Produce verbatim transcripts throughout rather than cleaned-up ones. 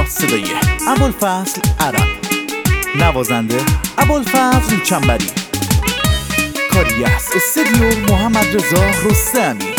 صدای ابوالفضل عرب، نوازنده ابوالفضل چنبری، کاری از استودیو محمد رضا رستمی.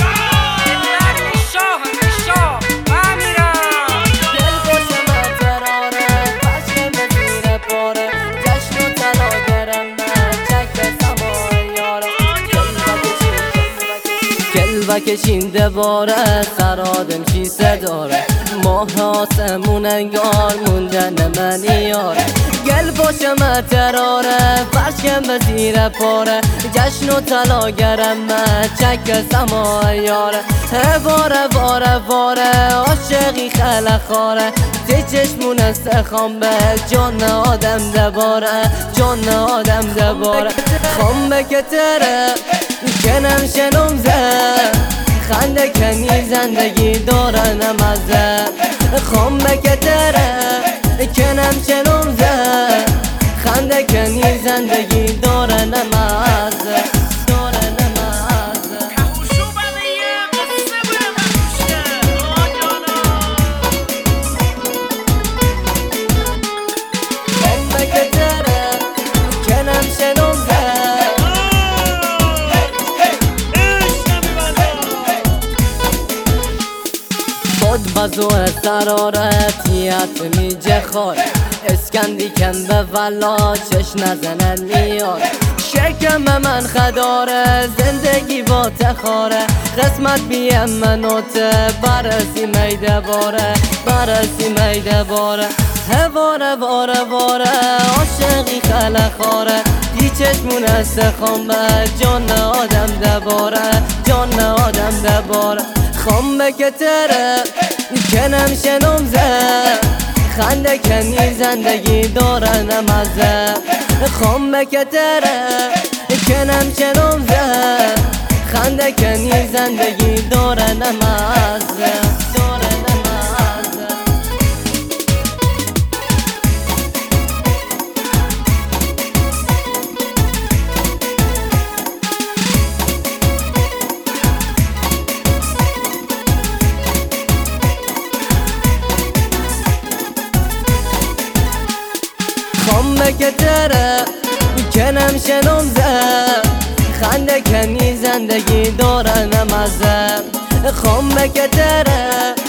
و کشینده باره سرادم کیسه داره، ماه آسمون انگار موندن منی یاره. گل باشم تراره فرشکم به زیر پاره، جشن و طلاگرم چک سما یاره. واره واره واره عاشقی خلخاره، تی چشمون استخوام به جان آدم دباره، جان آدم دباره. خوام بکتره کنم شنم زد، خنده کنی زندگی داره نمزه. خوام بکتره کنم شنم زد، خنده کنی زندگی داره نمزه، داره نمزه. خوام بکتره کنم شنم زد، خود بزو سرارتیت میجه خاره، اسکندی کن به ولا چش نزنن میاره. شکم من خداره زندگی با تخاره، قسمت بیم منوته برسی میده باره، برسی میده باره. واره واره واره عاشقی خلخاره، دی چشمون استخوام به جان آدم دباره، جان آدم دباره. خوام بکتره کنم شنم زد، خنده کنی زندگی داره نمزه. خوام بکتره کنم شنم زد، خنده کنی زندگی داره نمزه، داره نمزه. خوام بکتره کنم شنم زد، خنده کنی زندگی داره نمزه. خوام بکتره